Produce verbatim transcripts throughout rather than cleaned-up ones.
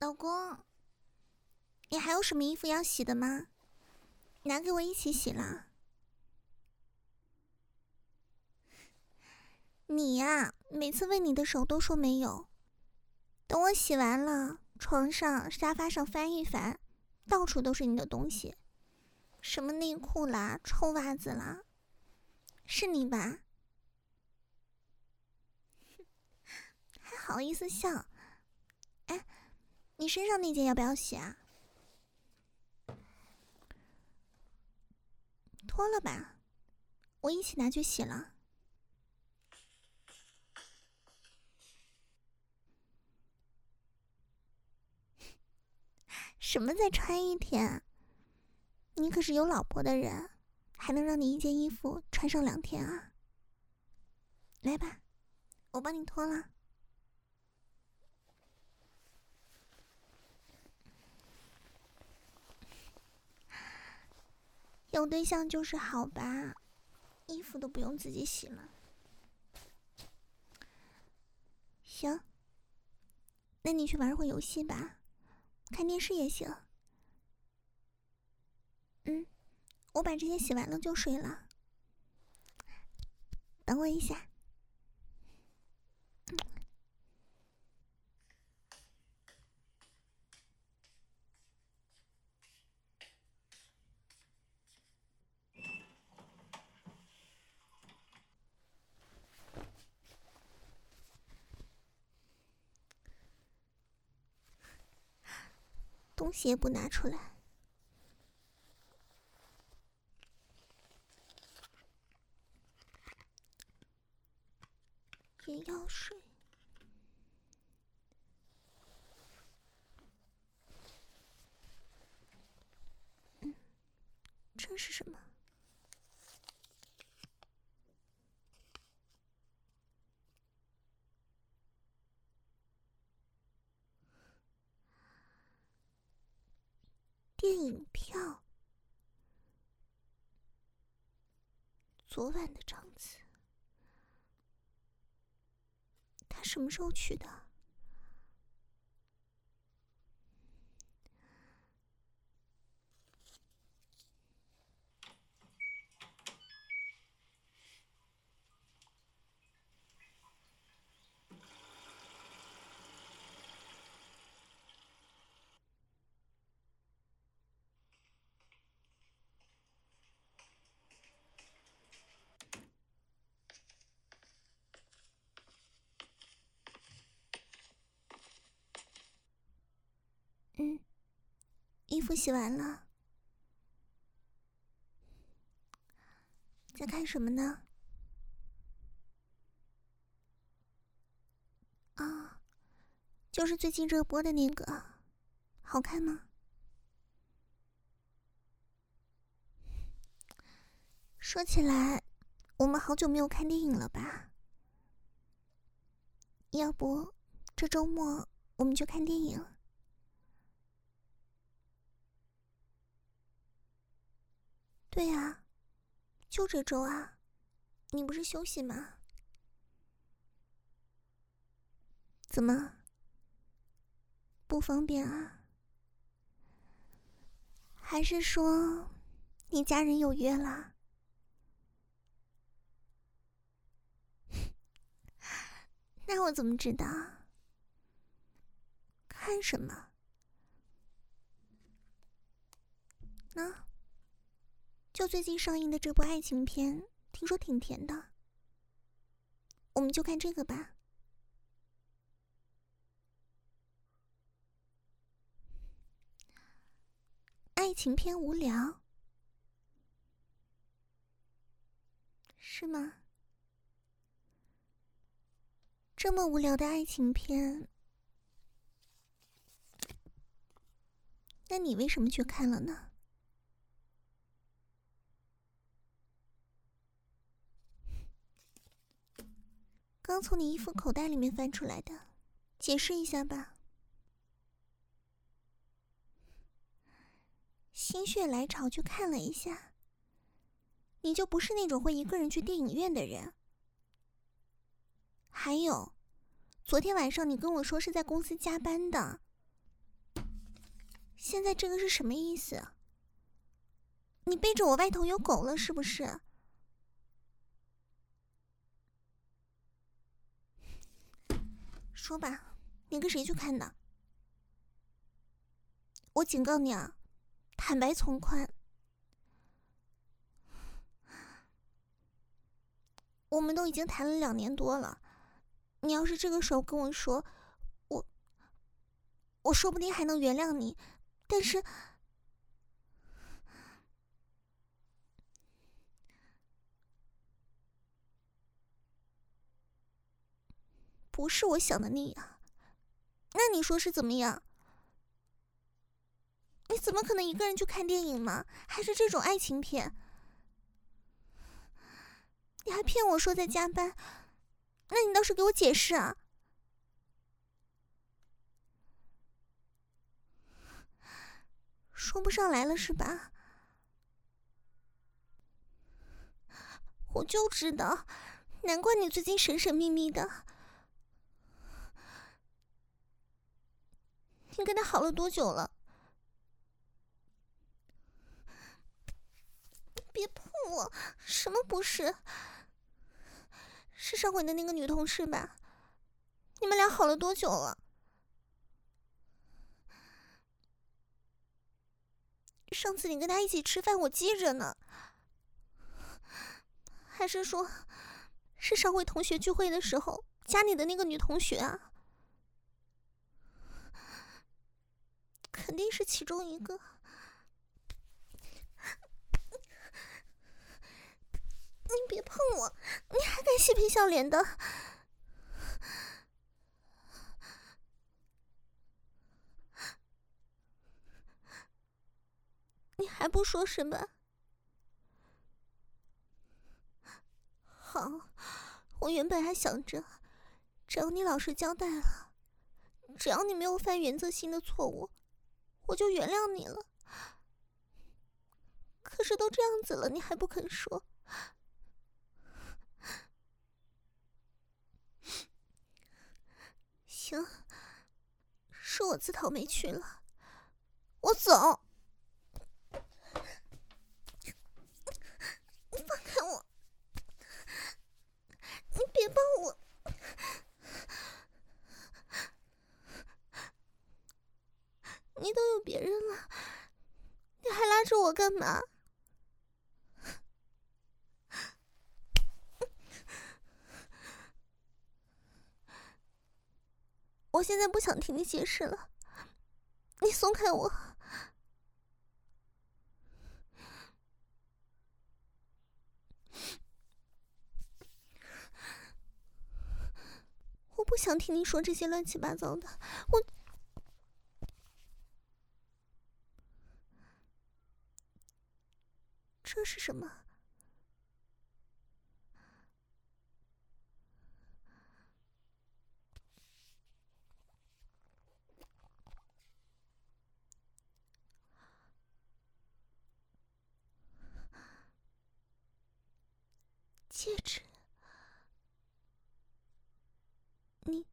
老公，你还有什么衣服要洗的吗？拿给我一起洗了。你呀，每次问你的时候都说没有，等我洗完了，床上、沙发上翻一翻，到处都是你的东西，什么内裤啦、臭袜子啦，是你吧？还好意思笑？哎，你身上那件要不要洗啊？脱了吧，我一起拿去洗了。什么再穿一天？你可是有老婆的人，还能让你一件衣服穿上两天啊？来吧，我帮你脱了。有对象就是好吧，衣服都不用自己洗了。行，那你去玩会游戏吧，看电视也行。嗯，我把这些洗完了就睡了。等我一下。嗯，东西也不拿出来。也要睡。嗯，这是什么？电影票。昨晚的场次，他什么时候去的？嗯，衣服洗完了。在看什么呢？啊，就是最近热播的那个，好看吗？说起来，我们好久没有看电影了吧？要不，这周末我们就看电影？对啊，就这周啊，你不是休息吗？怎么？不方便啊？还是说，你家人有约了？那我怎么知道？看什么？呢？就最近上映的这部爱情片，听说挺甜的。我们就看这个吧。爱情片无聊？是吗？这么无聊的爱情片，那你为什么去看了呢？刚从你衣服口袋里面翻出来的，解释一下吧。心血来潮去看了一下，你就不是那种会一个人去电影院的人。还有，昨天晚上你跟我说是在公司加班的， 现在这个是什么意思？你背着我外头有狗了是不是？说吧，你跟谁去看的？我警告你啊，坦白从宽。我们都已经谈了两年多了，你要是这个时候跟我说，我我说不定还能原谅你，但是不是我想的那样。那你说是怎么样？你怎么可能一个人去看电影嘛？还是这种爱情片？你还骗我说在加班，那你倒是给我解释啊！说不上来了是吧？我就知道，难怪你最近神神秘秘的。你跟他好了多久了？别碰我！什么不是？是上回的那个女同事吧？你们俩好了多久了？上次你跟他一起吃饭，我记着呢。还是说，是上回同学聚会的时候加你的那个女同学啊？肯定是其中一个。你别碰我！你还敢嬉皮笑脸的？你还不说什么？好，我原本还想着，只要你老实交代了，只要你没有犯原则性的错误，我就原谅你了。可是都这样子了，你还不肯说。行，是我自讨没趣了，我走。你放开我！你别抱我！你都有别人了，你还拉着我干嘛？我现在不想听你解释了，你松开我！我不想听你说这些乱七八糟的，我……这是什么？戒指？你……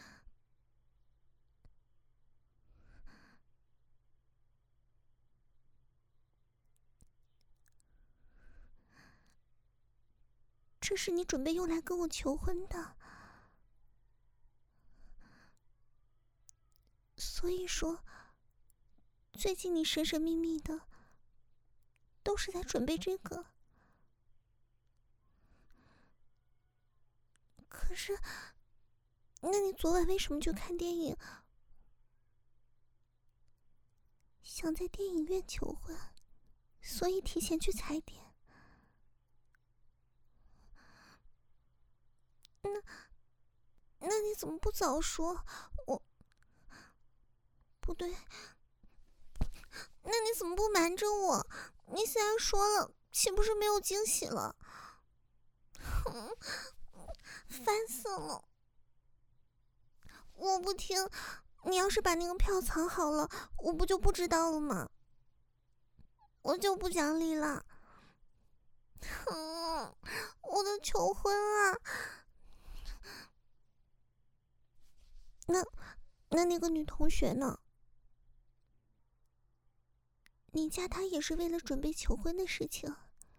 这是你准备用来跟我求婚的，所以说，最近你神神秘秘的，都是在准备这个。可是，那你昨晚为什么去看电影？想在电影院求婚，所以提前去踩点。那，那你怎么不早说？我……不对，那你怎么不瞒着我？你现在说了，岂不是没有惊喜了？嗯，烦死了！我不听，你要是把那个票藏好了，我不就不知道了吗？我就不讲理了。嗯，我的求婚啊！那那那个女同学呢？ 你嫁他也是为了准备求婚的事情，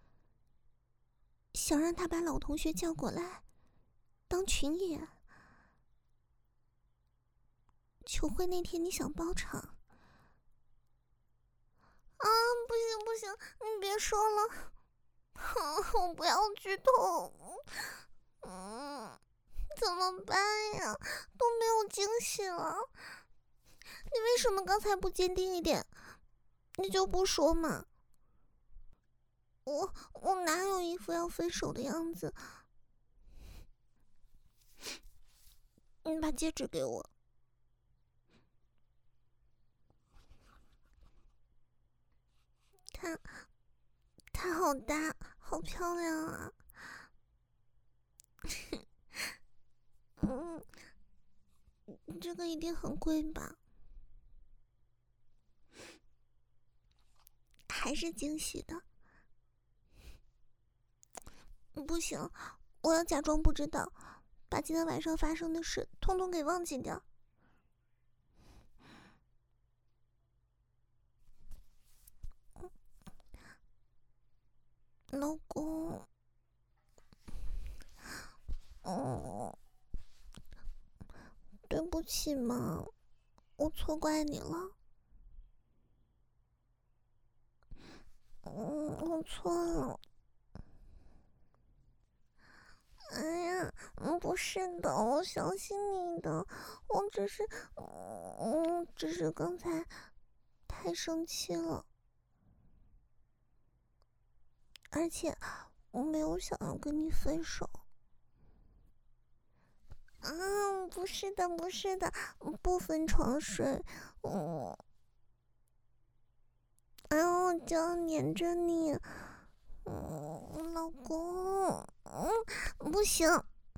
想让他把老同学叫过来当群演。求婚那天你想包场。啊，不行不行，你别说了，我不要剧透。嗯，怎么办呀？都没有惊喜了。你为什么刚才不坚定一点？你就不说嘛。我我哪有一副要分手的样子？你把戒指给我。它它好大，好漂亮啊！嗯，这个一定很贵吧？还是惊喜的？不行，我要假装不知道，把今天晚上发生的事通通给忘记掉。老公，哦，对不起嘛，我错怪你了。嗯，我错了。哎呀，嗯，不是的，我相信你的，我只是，嗯，只是刚才太生气了，而且我没有想要跟你分手。啊，不是的，不是的，不分床睡。嗯，哎呦，我就要黏着你。嗯，老公，嗯，不行。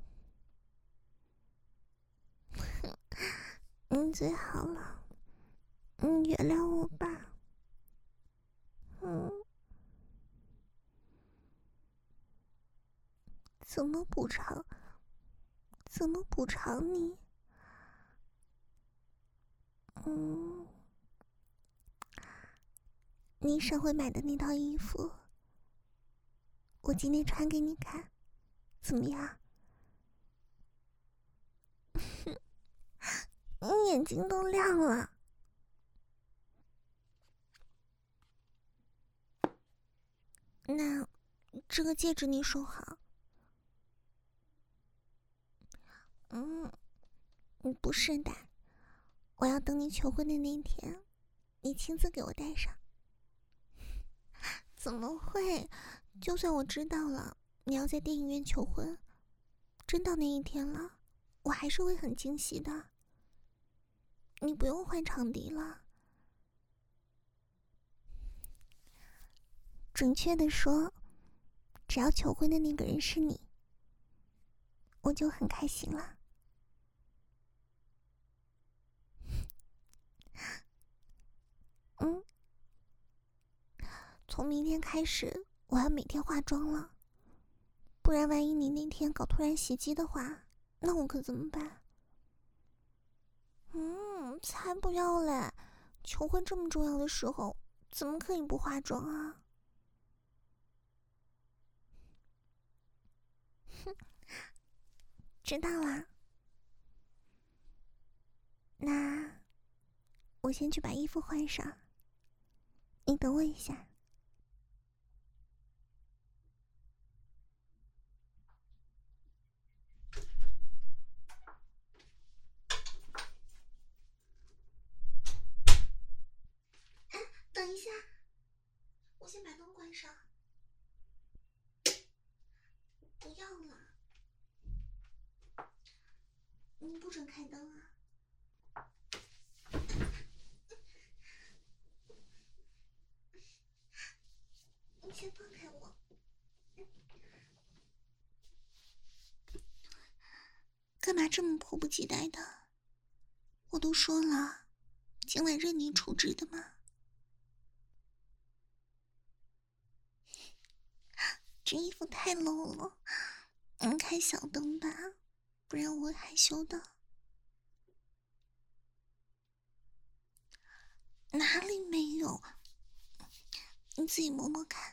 嗯，最好了。嗯，原谅我吧。嗯，怎么补偿？怎么补偿你？嗯，你上回买的那套衣服，我今天穿给你看，怎么样？你眼睛都亮了。那这个戒指你收好。嗯，不是的，我要等你求婚的那天，你亲自给我戴上。怎么会？就算我知道了你要在电影院求婚，真到那一天了，我还是会很惊喜的。你不用换场地了。准确的说，只要求婚的那个人是你，我就很开心了。嗯，从明天开始，我要每天化妆了，不然万一你那天搞突然袭击的话，那我可怎么办？嗯，才不要嘞！求婚这么重要的时候，怎么可以不化妆啊？哼，知道啦。那我先去把衣服换上，你等我一下。等一下，我先把灯关上。不要了，你不准开灯啊！你先放开我。干嘛这么迫不及待的？我都说了，今晚任你处置的嘛。这衣服太 low 了，嗯，开小灯吧，不然我会害羞的。哪里没有？ 你自己摸摸看，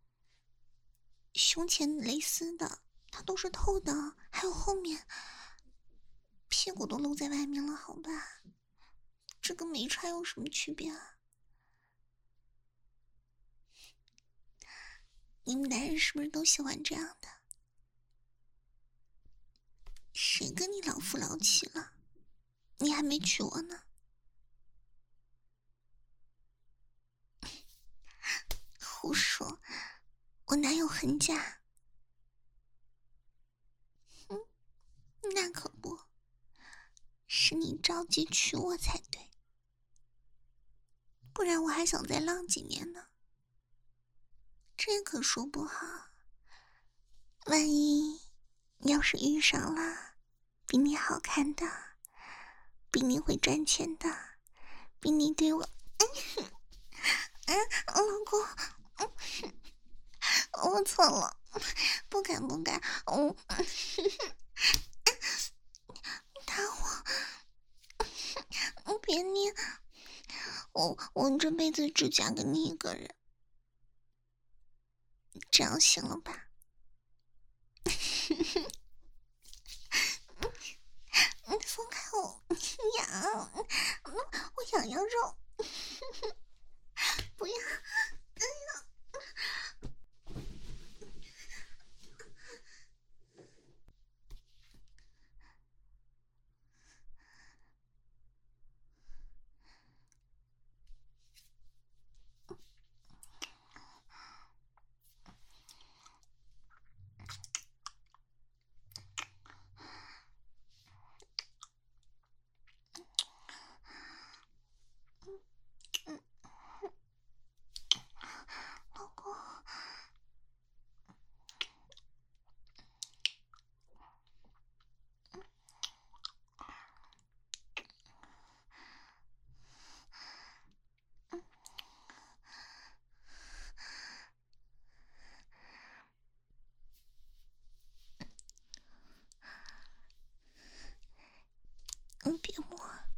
胸前蕾丝的它都是透的，还有后面屁股都露在外面了，好吧？这跟没穿有什么区别啊？你们男人是不是都喜欢这样的？谁跟你老夫老妻了？你还没娶我呢。胡说，我哪有恨嫁？嗯，那可不，是你着急娶我才对，不然我还想再浪几年呢。这可说不好，万一要是遇上了比你好看的，比你会赚钱的，比你对我……嗯，嗯，老公，嗯，我错了，不敢不敢，我打我，别捏，我我这辈子只嫁给你一个人，这样行了吧？你松开我，痒，我痒痒肉，不要，哎呀！老公，嗯，别摸。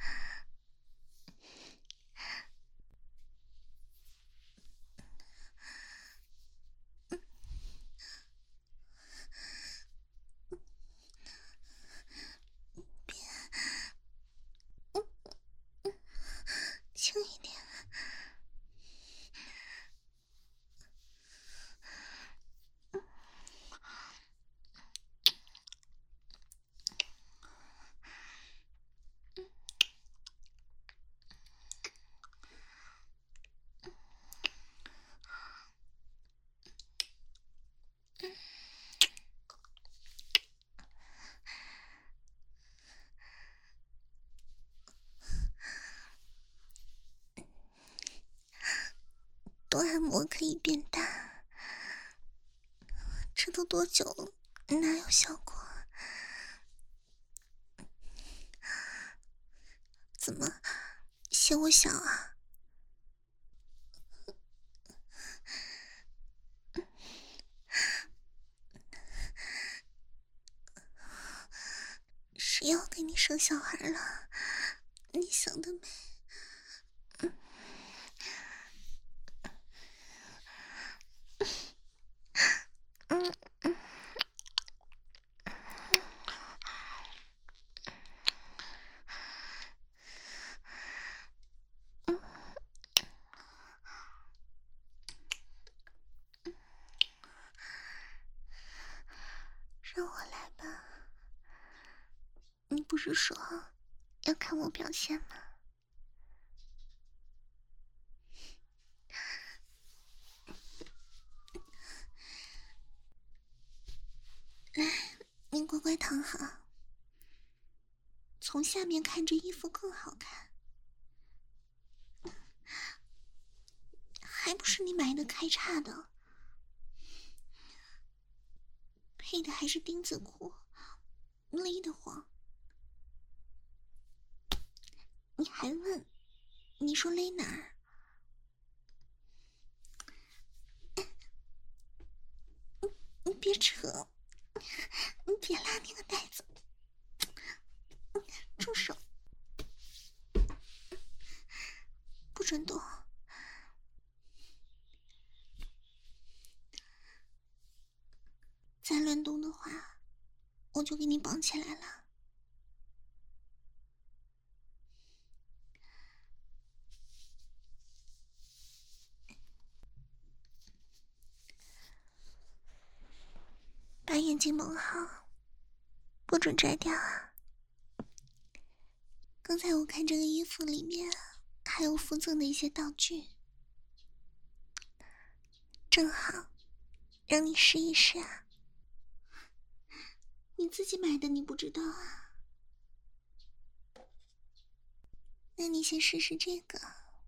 轻一点，多按摩可以变大。这都多久了，哪有效果？怎么嫌我小啊？谁要给你生小孩了？你想得美！嗯嗯，让我来吧。你不是说要看我表现吗？来，你乖乖躺好，从下面看这衣服更好看，还不是你买的开叉的，配的还是钉子裤，勒得慌。你还问？你说勒哪儿？你别扯，你别拉那个带子，住手！不准动！ 再乱动的话，我就给你绑起来了。把眼睛蒙好，不准摘掉啊！刚才我看这个衣服里面还有附赠的一些道具，正好让你试一试啊。你自己买的你不知道啊？那你先试试这个。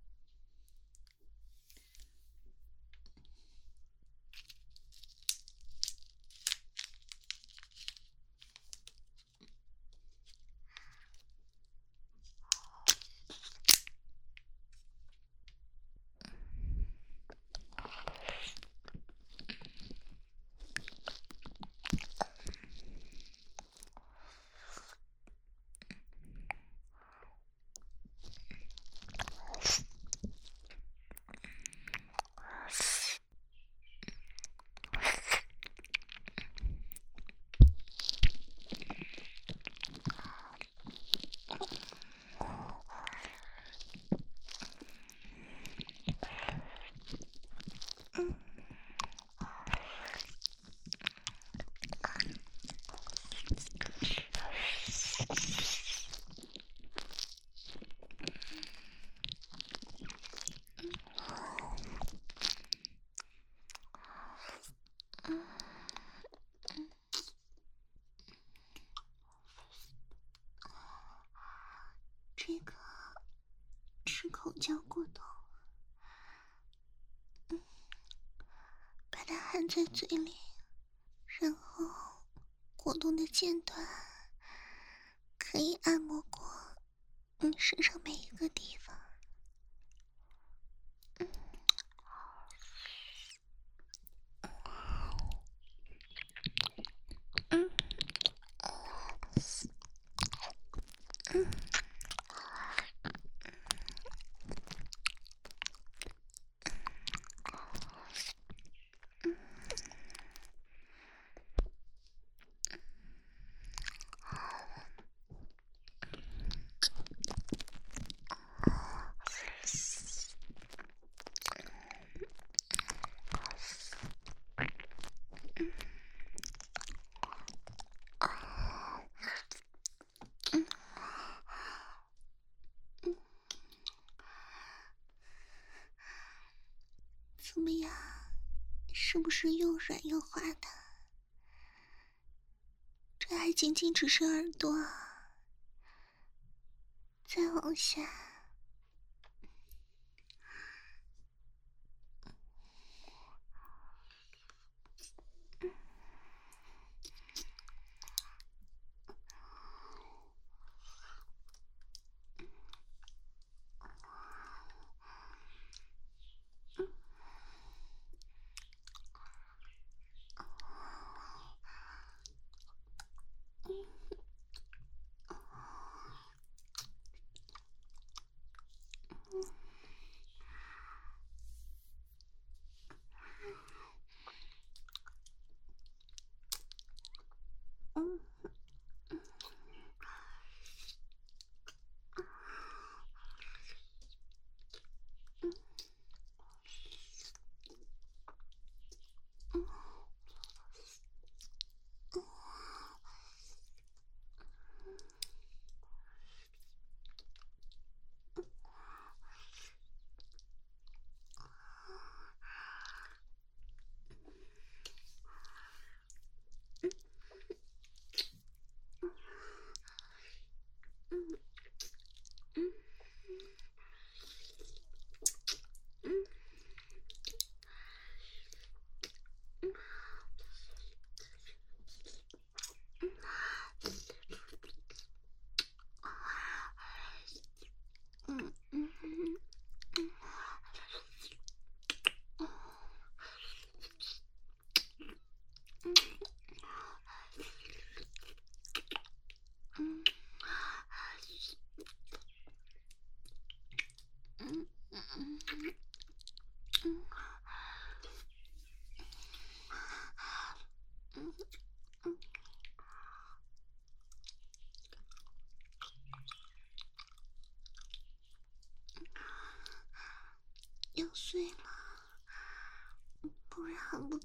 这个吃口嚼过头，嗯，把它含在嘴里，然后果冻的尖端可以按摩过你身上每一个地方。嗯，嗯，嗯。怎么样？是不是又软又滑的？这还仅仅只是耳朵啊，再往下，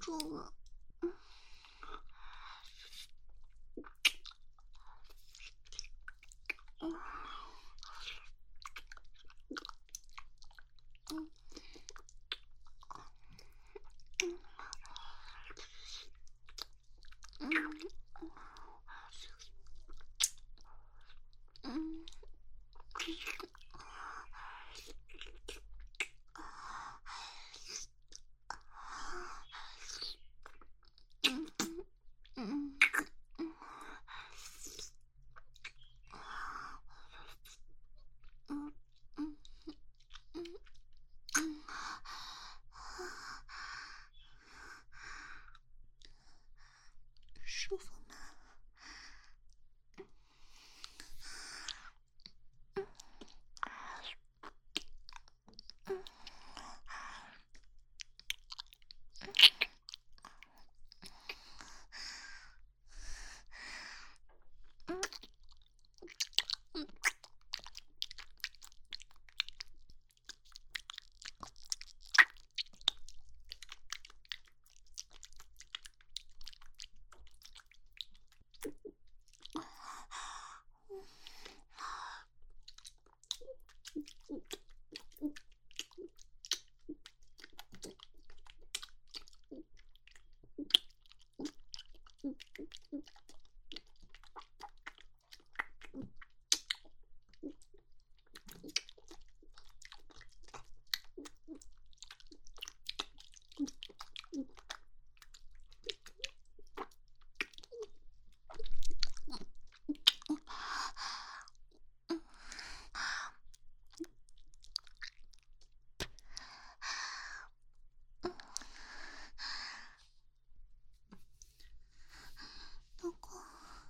住了。嗯嗯嗯嗯嗯。舒服吗？老公，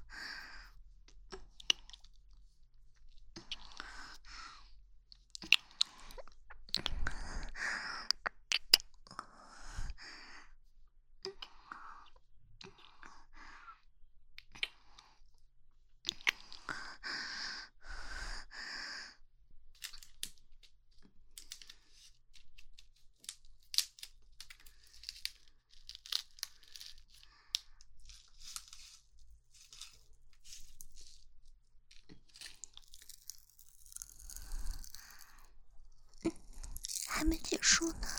还没结束呢，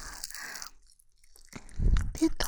别动。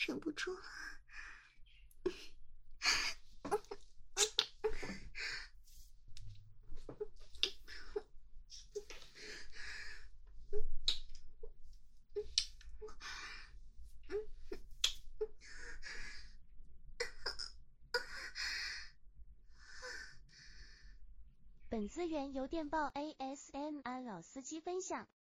忍不住了。 本资源由电报 A S M R 老司机分享。